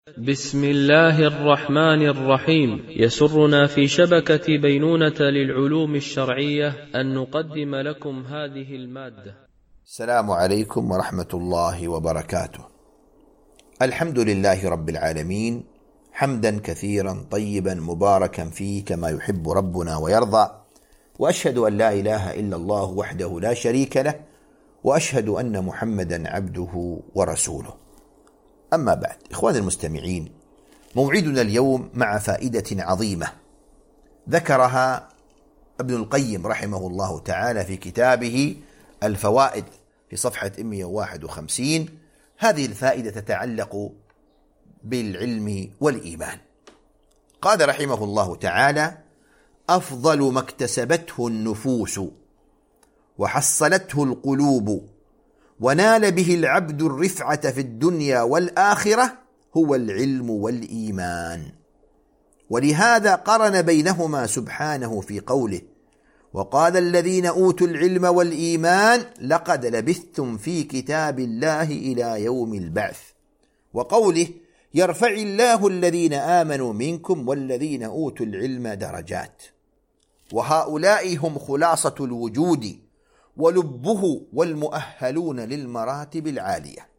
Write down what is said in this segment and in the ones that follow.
بسم الله الرحمن الرحيم. يسرنا في شبكة بينونة للعلوم الشرعية أن نقدم لكم هذه المادة. السلام عليكم ورحمة الله وبركاته. الحمد لله رب العالمين، حمدا كثيرا طيبا مباركا فيه كما يحب ربنا ويرضى، وأشهد أن لا إله إلا الله وحده لا شريك له، وأشهد أن محمدا عبده ورسوله. أما بعد، إخواني المستمعين، موعدنا اليوم مع فائدة عظيمة ذكرها ابن القيم رحمه الله تعالى في كتابه الفوائد في صفحة 151. هذه الفائدة تتعلق بالعلم والإيمان. قال رحمه الله تعالى: أفضل ما اكتسبته النفوس وحصلته القلوب ونال به العبد الرفعة في الدنيا والآخرة هو العلم والإيمان. ولهذا قرن بينهما سبحانه في قوله: وقال الذين أوتوا العلم والإيمان لقد لبثتم في كتاب الله إلى يوم البعث، وقوله: يرفع الله الذين آمنوا منكم والذين أوتوا العلم درجات. وهؤلاء هم خلاصة الوجود ولبه والمؤهلون للمراتب العالية.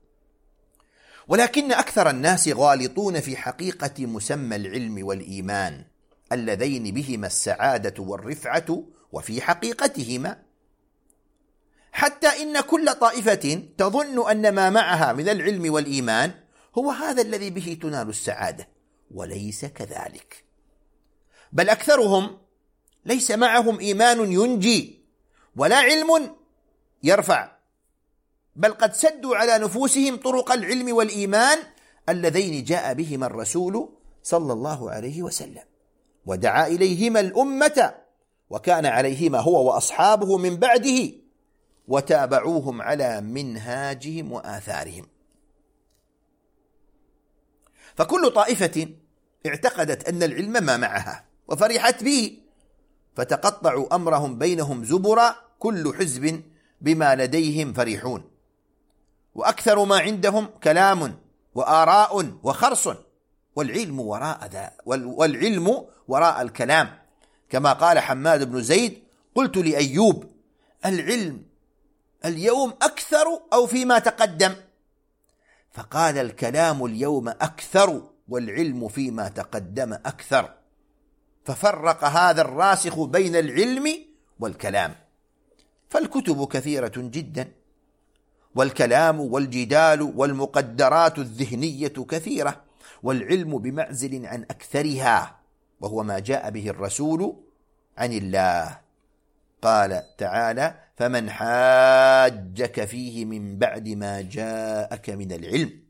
ولكن أكثر الناس غالطون في حقيقة مسمى العلم والإيمان اللذين بهما السعادة والرفعة وفي حقيقتهما، حتى إن كل طائفة تظن أن ما معها من العلم والإيمان هو هذا الذي به تنال السعادة، وليس كذلك، بل أكثرهم ليس معهم إيمان ينجي ولا علم يرفع، بل قد سدوا على نفوسهم طرق العلم والإيمان اللذين جاء بهما الرسول صلى الله عليه وسلم، ودعا إليهما الأمة، وكان عليهما هو وأصحابه من بعده، وتابعوهم على منهاجهم وآثارهم. فكل طائفة اعتقدت أن العلم ما معها وفرحت به، فتقطعوا أمرهم بينهم زبرا، كل حزب بما لديهم فرحون، وأكثر ما عندهم كلام وآراء وخرص، والعلم وراء الكلام، كما قال حماد بن زيد: قلت لأيوب: العلم اليوم أكثر أو فيما تقدم؟ فقال: الكلام اليوم أكثر والعلم فيما تقدم أكثر. ففرق هذا الراسخ بين العلم والكلام. فالكتب كثيرة جدا، والكلام والجدال والمقدرات الذهنية كثيرة، والعلم بمعزل عن أكثرها، وهو ما جاء به الرسول عن الله. قال تعالى: فمن حاجك فيه من بعد ما جاءك من العلم.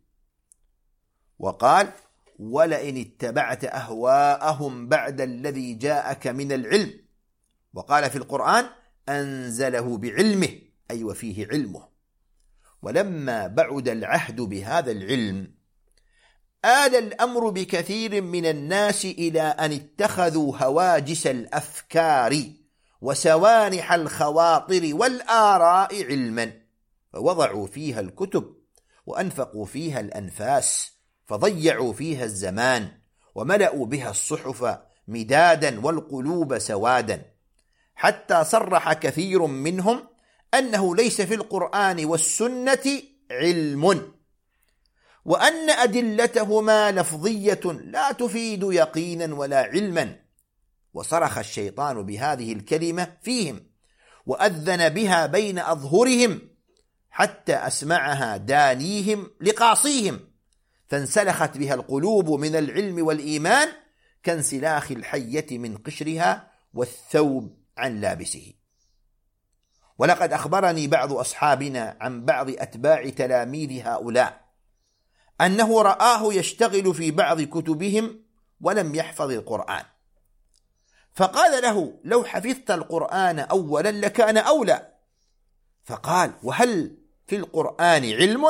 وقال: ولئن اتبعت أهواءهم بعد الذي جاءك من العلم. وقال في القرآن: أنزله بعلمه، أي وفيه علمه. ولما بعد العهد بهذا العلم آل الأمر بكثير من الناس إلى أن اتخذوا هواجس الأفكار وسوانح الخواطر والآراء علما، فوضعوا فيها الكتب وأنفقوا فيها الأنفاس، فضيعوا فيها الزمان، وملأوا بها الصحف مدادا والقلوب سوادا، حتى صرح كثير منهم أنه ليس في القرآن والسنة علم، وأن أدلتهما لفظية لا تفيد يقينا ولا علما. وصرخ الشيطان بهذه الكلمة فيهم، وأذن بها بين أظهرهم، حتى أسمعها دانيهم لقاصيهم، فانسلخت بها القلوب من العلم والإيمان كانسلاخ الحية من قشرها والثوب عن لابسه. ولقد أخبرني بعض أصحابنا عن بعض أتباع تلاميذ هؤلاء أنه رآه يشتغل في بعض كتبهم ولم يحفظ القرآن، فقال له: لو حفظت القرآن أولا لكان أولى. فقال: وهل في القرآن علم؟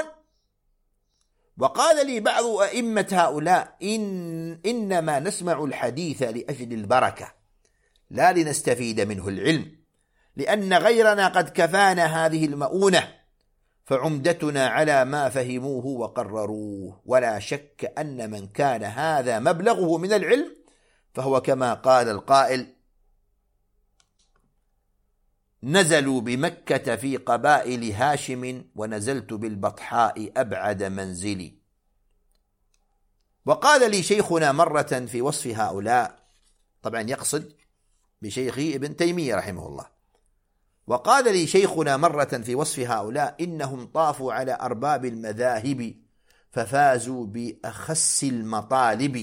وقال لي بعض أئمة هؤلاء: إنما نسمع الحديث لأجل البركة، لا لنستفيد منه العلم، لأن غيرنا قد كفانا هذه المؤونة، فعمدتنا على ما فهموه وقرروه، ولا شك أن من كان هذا مبلغه من العلم فهو كما قال القائل: نزلوا بمكة في قبائل هاشم ونزلت بالبطحاء أبعد منزلي. وقال لي شيخنا مرة في وصف هؤلاء، طبعا يقصد بشيخه ابن تيمية رحمه الله، وقال لي شيخنا مرة في وصف هؤلاء: إنهم طافوا على أرباب المذاهب ففازوا بأخس المطالب،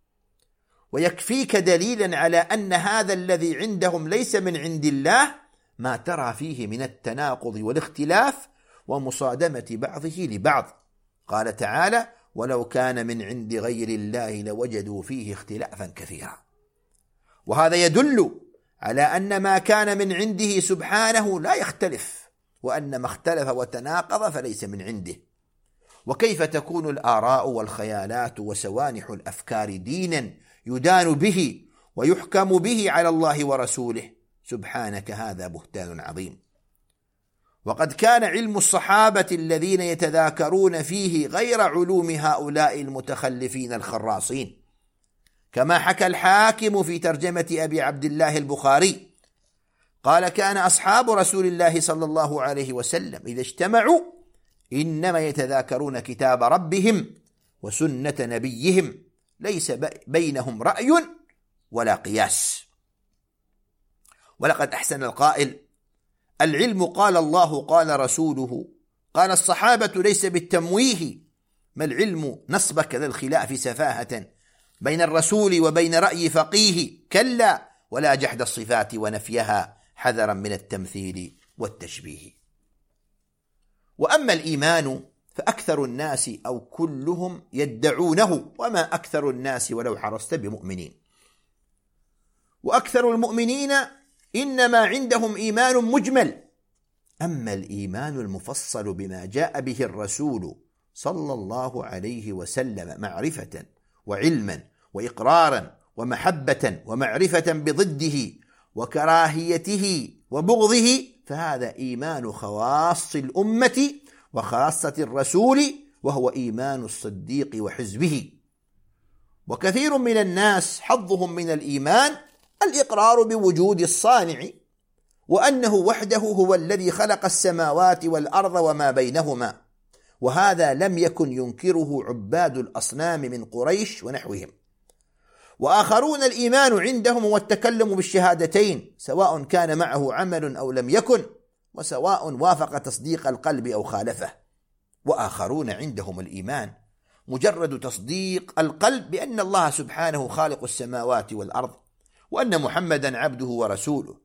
ويكفيك دليلا على أن هذا الذي عندهم ليس من عند الله ما ترى فيه من التناقض والاختلاف ومصادمة بعضه لبعض. قال تعالى: ولو كان من عند غير الله لوجدوا فيه اختلافا كثيرا. وهذا يدل على أن ما كان من عنده سبحانه لا يختلف، وأن ما اختلف وتناقض فليس من عنده. وكيف تكون الآراء والخيالات وسوانح الأفكار دينا يدان به ويحكم به على الله ورسوله؟ سبحانك، هذا بهتان عظيم. وقد كان علم الصحابة الذين يتذاكرون فيه غير علوم هؤلاء المتخلفين الخراصين، كما حكى الحاكم في ترجمة أبي عبد الله البخاري قال: كان أصحاب رسول الله صلى الله عليه وسلم إذا اجتمعوا إنما يتذاكرون كتاب ربهم وسنة نبيهم، ليس بينهم رأي ولا قياس. ولقد أحسن القائل: العلم قال الله قال رسوله قال الصحابة ليس بالتمويه، ما العلم نصبك ذا الخلاف سفاهة بين الرسول وبين رأي فقيه، كلا ولا جحد الصفات ونفيها حذرا من التمثيل والتشبيه. وأما الإيمان فأكثر الناس أو كلهم يدعونه، وما أكثر الناس ولو حرصت بمؤمنين. وأكثر المؤمنين إنما عندهم إيمان مجمل، أما الإيمان المفصل بما جاء به الرسول صلى الله عليه وسلم معرفة وعلما وإقرارا ومحبة ومعرفة بضده وكراهيته وبغضه، فهذا إيمان خواص الأمة وخاصة الرسول، وهو إيمان الصديق وحزبه. وكثير من الناس حظهم من الإيمان الإقرار بوجود الصانع، وأنه وحده هو الذي خلق السماوات والأرض وما بينهما، وهذا لم يكن ينكره عباد الأصنام من قريش ونحوهم. وآخرون الإيمان عندهم والتكلم بالشهادتين، سواء كان معه عمل أو لم يكن، وسواء وافق تصديق القلب أو خالفه. وآخرون عندهم الإيمان مجرد تصديق القلب بأن الله سبحانه خالق السماوات والأرض، وأن محمدا عبده ورسوله،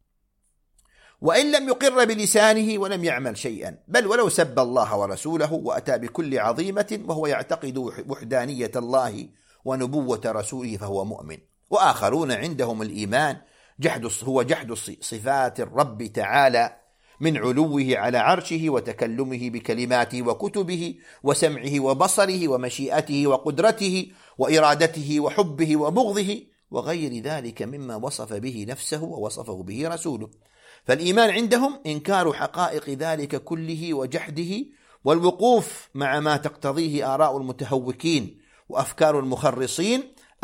وإن لم يقر بلسانه ولم يعمل شيئا، بل ولو سب الله ورسوله وأتى بكل عظيمة وهو يعتقد وحدانية الله ونبوة رسوله فهو مؤمن. وآخرون عندهم الإيمان هو جحد صفات الرب تعالى من علوه على عرشه وتكلمه بكلماته وكتبه وسمعه وبصره ومشيئته وقدرته وإرادته وحبه وبغضه وغير ذلك مما وصف به نفسه ووصفه به رسوله. فالإيمان عندهم إنكار حقائق ذلك كله وجحده، والوقوف مع ما تقتضيه آراء المتهوكين وأفكار المخرصين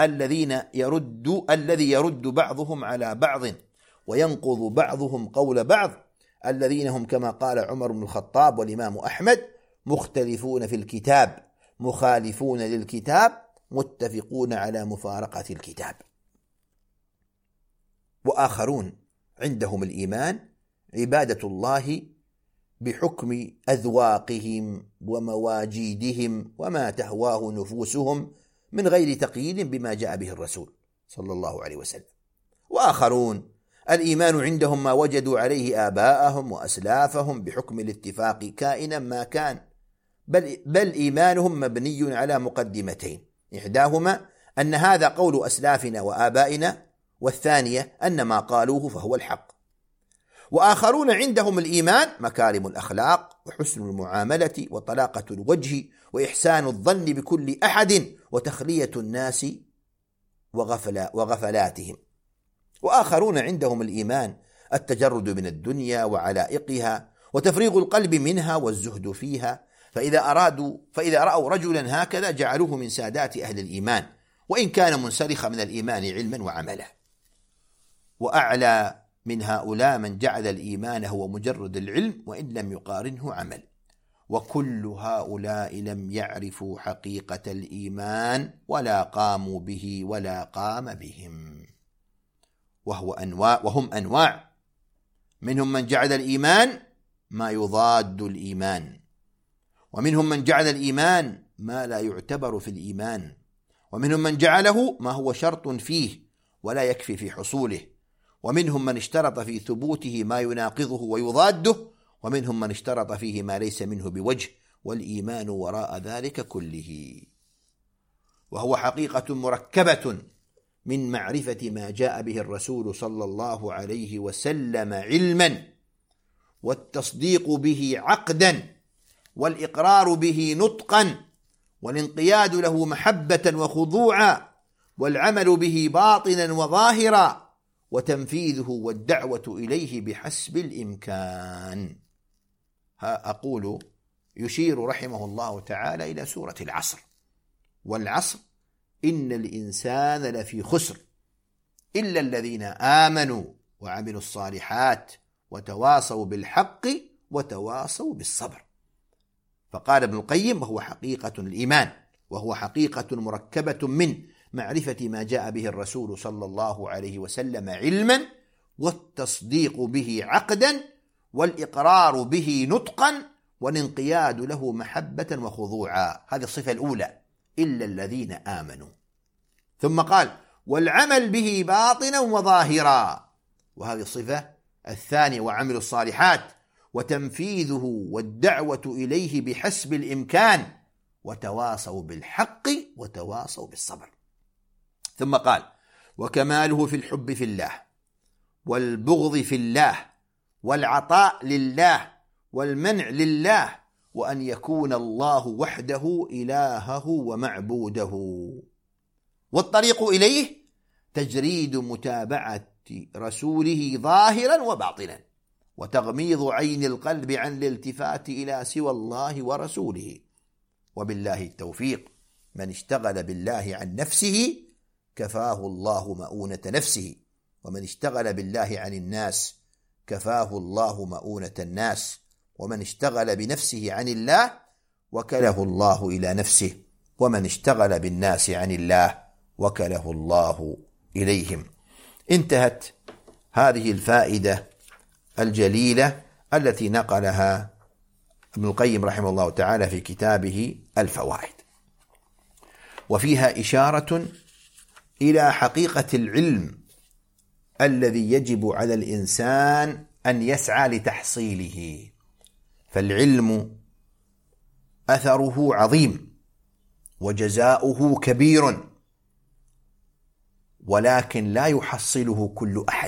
الذي يرد بعضهم على بعض وينقض بعضهم قول بعض، الذين هم كما قال عمر بن الخطاب والإمام أحمد: مختلفون في الكتاب، مخالفون للكتاب، متفقون على مفارقة الكتاب. وآخرون عندهم الإيمان عبادة الله بحكم أذواقهم ومواجيدهم وما تهواه نفوسهم من غير تقييد بما جاء به الرسول صلى الله عليه وسلم. وآخرون الإيمان عندهم ما وجدوا عليه آباءهم وأسلافهم بحكم الاتفاق كائنا ما كان، بل إيمانهم مبني على مقدمتين: إحداهما أن هذا قول أسلافنا وآبائنا، والثانية أن ما قالوه فهو الحق. وآخرون عندهم الإيمان مكارم الأخلاق وحسن المعاملة وطلاقة الوجه وإحسان الظن بكل أحد وتخلية الناس وغفلاتهم. وآخرون عندهم الإيمان التجرد من الدنيا وعلائقها وتفريغ القلب منها والزهد فيها، فإذا رأوا رجلا هكذا جعلوه من سادات أهل الإيمان، وإن كان منسلخا من الإيمان علما وعملا. وأعلى من هؤلاء من جعل الإيمان هو مجرد العلم وإن لم يقارنه عمل، وكل هؤلاء لم يعرفوا حقيقة الإيمان ولا قاموا به ولا قام بهم. وهم أنواع، منهم من جعل الإيمان ما يضاد الإيمان، ومنهم من جعل الإيمان ما لا يعتبر في الإيمان، ومنهم من جعله ما هو شرط فيه ولا يكفي في حصوله، ومنهم من اشترط في ثبوته ما يناقضه ويضاده، ومنهم من اشترط فيه ما ليس منه بوجه، والإيمان وراء ذلك كله. وهو حقيقة مركبة من معرفة ما جاء به الرسول صلى الله عليه وسلم علما، والتصديق به عقدا، والإقرار به نطقا، والانقياد له محبة وخضوعا، والعمل به باطنا وظاهرا، وتنفيذه والدعوة إليه بحسب الإمكان. أقول يشير رحمه الله تعالى إلى سورة العصر: والعصر إن الإنسان لفي خسر إلا الذين آمنوا وعملوا الصالحات وتواصوا بالحق وتواصوا بالصبر. فقال ابن القيم: وهو حقيقة الإيمان، وهو حقيقة مركبة من معرفة ما جاء به الرسول صلى الله عليه وسلم علما، والتصديق به عقدا، والإقرار به نطقا، والانقياد له محبة وخضوعا. هذه الصفة الأولى: إلا الذين آمنوا. ثم قال: والعمل به باطنا وظاهرا، وهذه الصفة الثانية: وعملوا الصالحات، وتنفيذه والدعوة إليه بحسب الإمكان، وتواصوا بالحق وتواصوا بالصبر. ثم قال: وكماله في الحب في الله، والبغض في الله، والعطاء لله، والمنع لله، وأن يكون الله وحده إلهه ومعبوده. والطريق إليه تجريد متابعة رسوله ظاهرا وباطنا، وتغميض عين القلب عن الالتفات إلى سوى الله ورسوله. وبالله التوفيق. من اشتغل بالله عن نفسه كفاه الله مؤونة نفسه، ومن اشتغل بالله عن الناس كفاه الله مؤونة الناس، ومن اشتغل بنفسه عن الله وكله الله إلى نفسه، ومن اشتغل بالناس عن الله وكله الله إليهم. انتهت هذه الفائدة الجليلة التي نقلها ابن القيم رحمه الله تعالى في كتابه الفوائد، وفيها إشارة إلى حقيقة العلم الذي يجب على الإنسان أن يسعى لتحصيله. فالعلم أثره عظيم وجزاؤه كبير، ولكن لا يحصله كل أحد.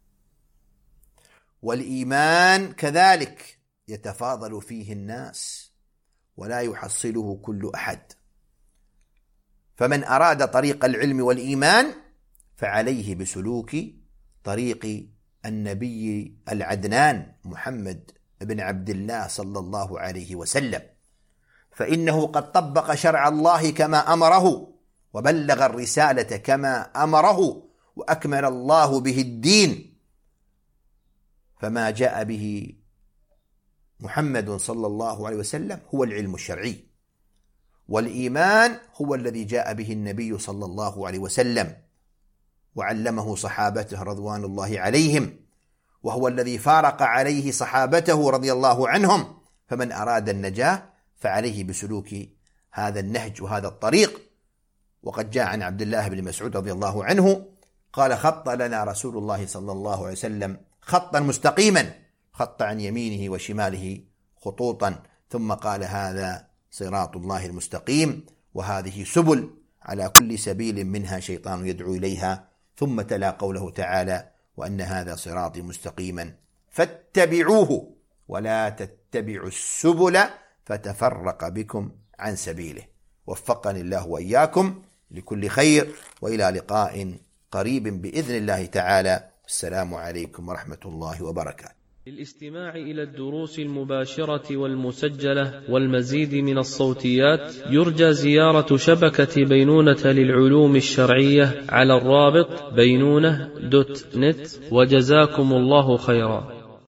والإيمان كذلك يتفاضل فيه الناس ولا يحصله كل أحد. فمن أراد طريق العلم والإيمان فعليه بسلوك طريق النبي العدنان محمد بن عبد الله صلى الله عليه وسلم، فإنه قد طبق شرع الله كما أمره، وبلغ الرسالة كما أمره، وأكمل الله به الدين. فما جاء به محمد صلى الله عليه وسلم هو العلم الشرعي، والإيمان هو الذي جاء به النبي صلى الله عليه وسلم وعلمه صحابته رضوان الله عليهم، وهو الذي فارق عليه صحابته رضي الله عنهم. فمن أراد النجاة فعليه بسلوك هذا النهج وهذا الطريق. وقد جاء عن عبد الله بن مسعود رضي الله عنه قال: خط لنا رسول الله صلى الله عليه وسلم خطا مستقيما، خط عن يمينه وشماله خطوطا، ثم قال: هذا صراط الله المستقيم، وهذه سبل، على كل سبيل منها شيطان يدعو إليها. ثم تلا قوله تعالى: وأن هذا صراطي مستقيما فاتبعوه ولا تتبعوا السبل فتفرق بكم عن سبيله. وفقني الله وإياكم لكل خير، وإلى لقاء قريب بإذن الله تعالى. السلام عليكم ورحمة الله وبركاته. للاستماع إلى الدروس المباشرة والمسجلة والمزيد من الصوتيات يرجى زيارة شبكة بينونة للعلوم الشرعية على الرابط بينونة.net. وجزاكم الله خيرا.